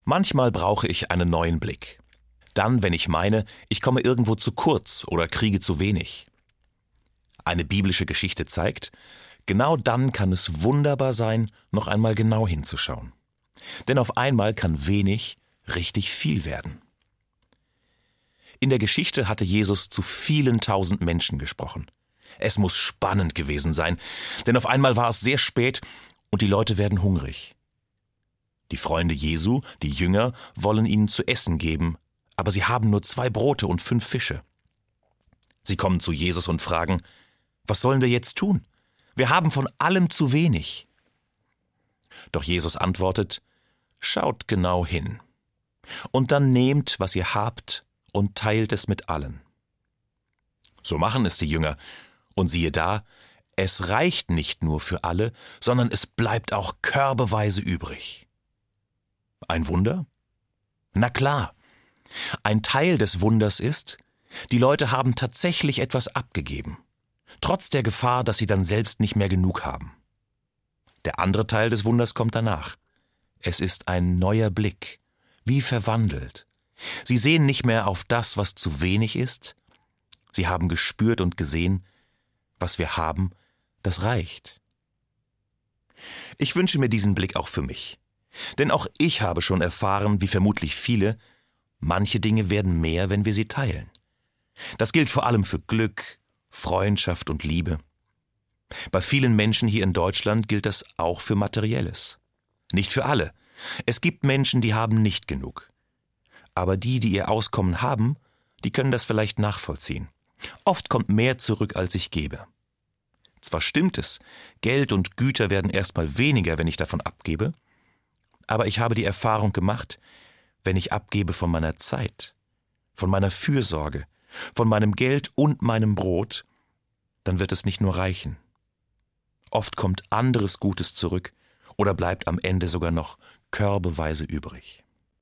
Manchmal brauche ich einen neuen Blick. Dann, wenn ich meine, ich komme irgendwo zu kurz oder kriege zu wenig. Eine biblische Geschichte zeigt, genau dann kann es wunderbar sein, noch einmal genau hinzuschauen. Denn auf einmal kann wenig richtig viel werden. In der Geschichte hatte Jesus zu vielen tausend Menschen gesprochen. Es muss spannend gewesen sein, denn auf einmal war es sehr spät und die Leute werden hungrig. Die Freunde Jesu, die Jünger, wollen ihnen zu essen geben, aber sie haben nur 2 Brote und 5 Fische. Sie kommen zu Jesus und fragen, was sollen wir jetzt tun? Wir haben von allem zu wenig. Doch Jesus antwortet, schaut genau hin. Und dann nehmt, was ihr habt, und teilt es mit allen. So machen es die Jünger. Und siehe da, es reicht nicht nur für alle, sondern es bleibt auch körbeweise übrig. Ein Wunder? Na klar. Ein Teil des Wunders ist, die Leute haben tatsächlich etwas abgegeben, trotz der Gefahr, dass sie dann selbst nicht mehr genug haben. Der andere Teil des Wunders kommt danach. Es ist ein neuer Blick, wie verwandelt. Sie sehen nicht mehr auf das, was zu wenig ist. Sie haben gespürt und gesehen, was wir haben, das reicht. Ich wünsche mir diesen Blick auch für mich. Denn auch ich habe schon erfahren, wie vermutlich viele, manche Dinge werden mehr, wenn wir sie teilen. Das gilt vor allem für Glück, Freundschaft und Liebe. Bei vielen Menschen hier in Deutschland gilt das auch für Materielles. Nicht für alle. Es gibt Menschen, die haben nicht genug. Aber die ihr Auskommen haben, die können das vielleicht nachvollziehen. Oft kommt mehr zurück, als ich gebe. Zwar stimmt es, Geld und Güter werden erstmal weniger, wenn ich davon abgebe, aber ich habe die Erfahrung gemacht, wenn ich abgebe von meiner Zeit, von meiner Fürsorge, von meinem Geld und meinem Brot, dann wird es nicht nur reichen. Oft kommt anderes Gutes zurück oder bleibt am Ende sogar noch körbeweise übrig.